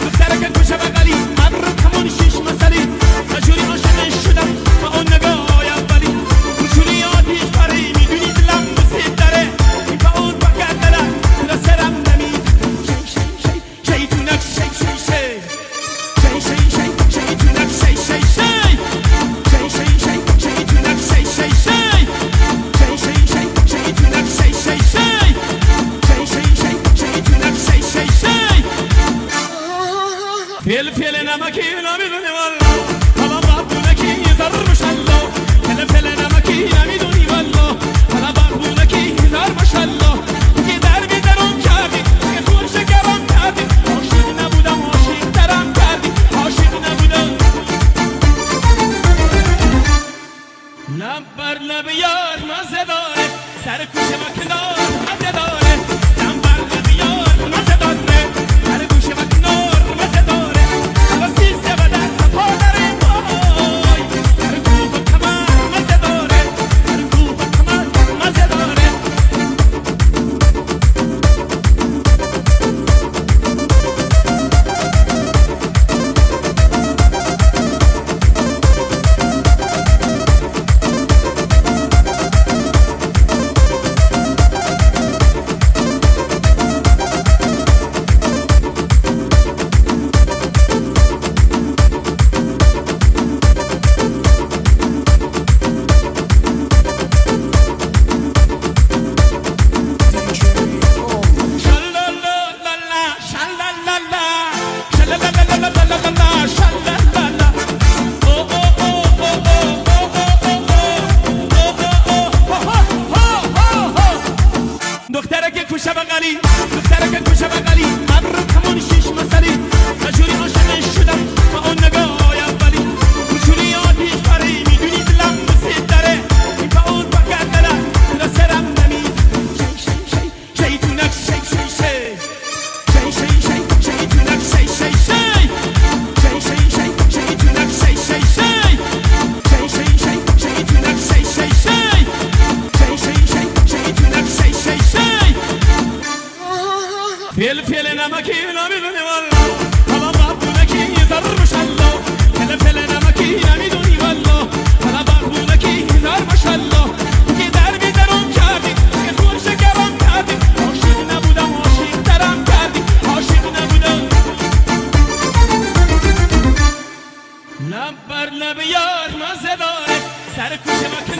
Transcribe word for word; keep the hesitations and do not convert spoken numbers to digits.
دخترک گوشه بغلی من رو کمون شیش مسلی یه جوری عاشقش شدم با اون نگاه اولی کوچولی آتیش پاره میدونی دلم مسید داره این با اون فقط دلم را سرم نمید شی شی شی شیطونک شی شی شی شی شی شی شیطونک شی شی شی شی شی شی شیطونک شی شی شی شی شی شی شیطونک شی شی شی فیل فیل نمکی نمیدونی والا حالا بابونکی زر مشالله فیل فیل نمکی نمیدونی والا حالا بابونکی زر مشالله که در بیدرم کردی که خون شکرم کردی عاشق نبودم عاشق درم کردی عاشق نبودم لب بر لب یار مزه داره در کوچه و کنار مزه داره لب بر لب یار مزه داره در کوچه و کنار مزه داره دخترک کوچه بغلی دخترک کوچه بغلی من رو کمون شیش مسلی یه جوری عاشقش شدم با اون نگاه اولی کوچولی آتیش پاره میدونی دلم مسید داره این با اون فقط دلم را سرم نمید شی شی شی شیطونک شی شی شی شی شی شی شیطونک شی شی شی شی شی شی شیطونک شی شی شی شی شی شی شیطونک شی شی شی فیل فیل نمکی نمیدونی والا حالا بابونکی زر مشالله فیل فیل نمکی نمیدونی والا حالا بابونکی زر مشالله که در بیدرم کردی که خون شکرم کردی عاشق نبودم عاشق درم کردی عاشق نبودم لب بر لب یار مزه داره در کوچه